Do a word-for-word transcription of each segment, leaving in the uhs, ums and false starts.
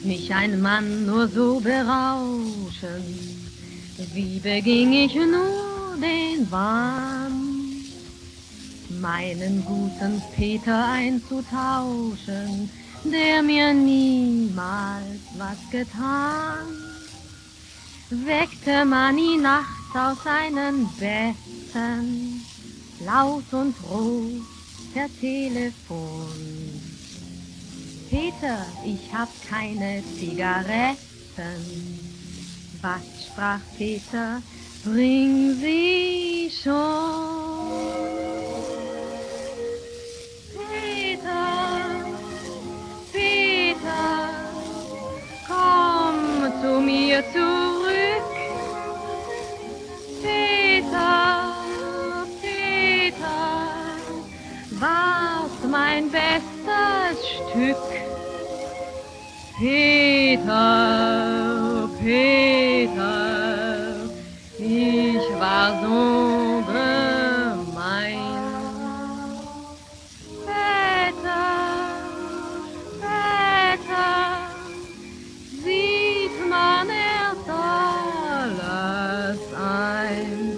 mich ein Mann nur so berauschen? Wie beging ich nur den Wahn, meinen guten Peter einzutauschen, der mir niemals was getan? Weckte man ihn nachts aus seinen Betten, laut und rot per Telefon: Peter, ich hab keine Zigaretten. Was sprach Peter? Bring sie schon. Peter, Peter, komm zu mir zurück. Peter, Peter, warst mein bestes Stück. Peter, Peter, ich war so gemein. Peter, Peter, sieht man erst alles ein.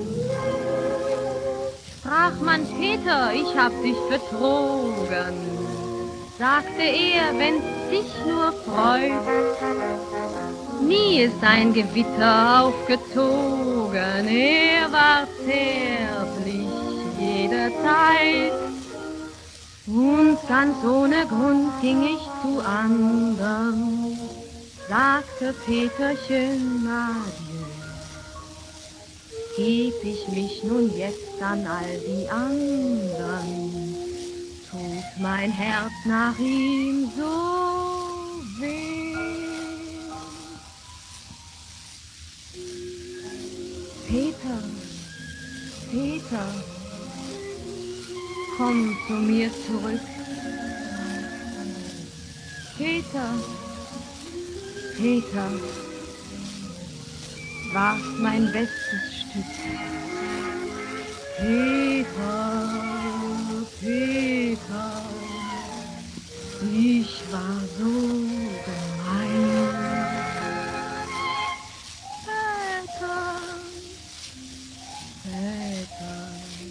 Sprach man: Peter, ich hab dich betrogen, sagte er, wenn's dich nur freut, nie ist ein Gewitter aufgezogen, er war zärtlich jederzeit. Und ganz ohne Grund ging ich zu andern, sagte Peterchen adieu. Heb ich mich nun jetzt an all die anderen, tut mein Herz nach ihm so weh. Peter, Peter, komm zu mir zurück. Peter, Peter, warst mein bestes Stück. Peter, Peter, ich war so gemein. Peter, Peter.